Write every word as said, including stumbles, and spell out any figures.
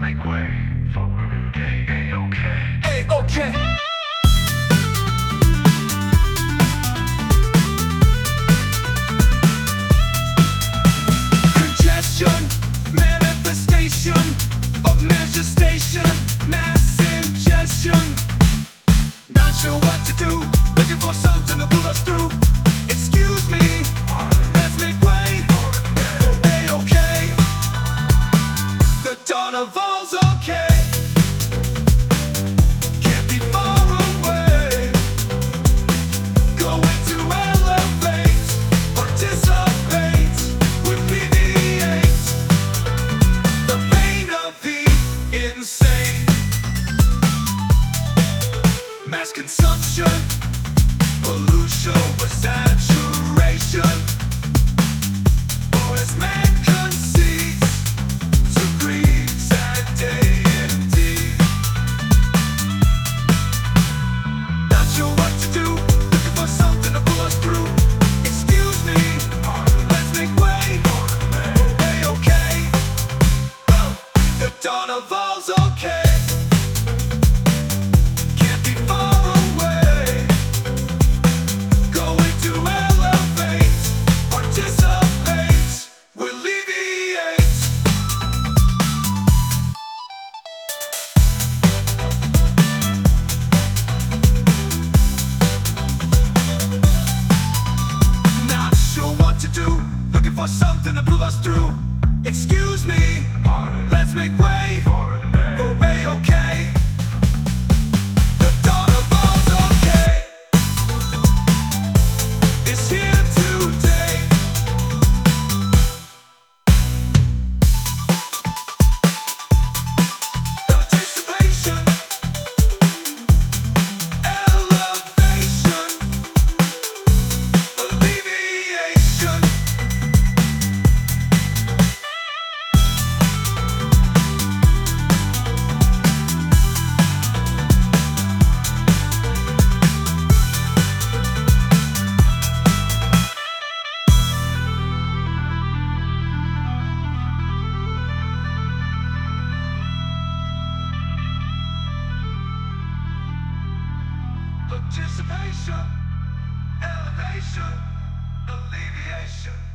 make way for A-OK. A-OK. Congestion, manifestation of measure station, mass ingestion. Not sure what to do, looking for something to pull us through. Excuse me, let's make way. A-OK. The dawn of all's okay. Can't be far away. Going to elevate, participate, alleviate the pain of the insane. Mass consumption, pollution, oversaturation. Or as man conceits to greed and deity. Not sure what to do, looking for something to pull us through. Excuse me, let's make way. A-OK. The dawn of all's okay. Can't be far away. Going to elevate, participate, alleviate. Not sure what to do, looking for something to pull us through. Excuse me, let's make way for A-OK. The dawn of all's okay is here today. Participation, elevation, alleviation. Participation, elevation, alleviation.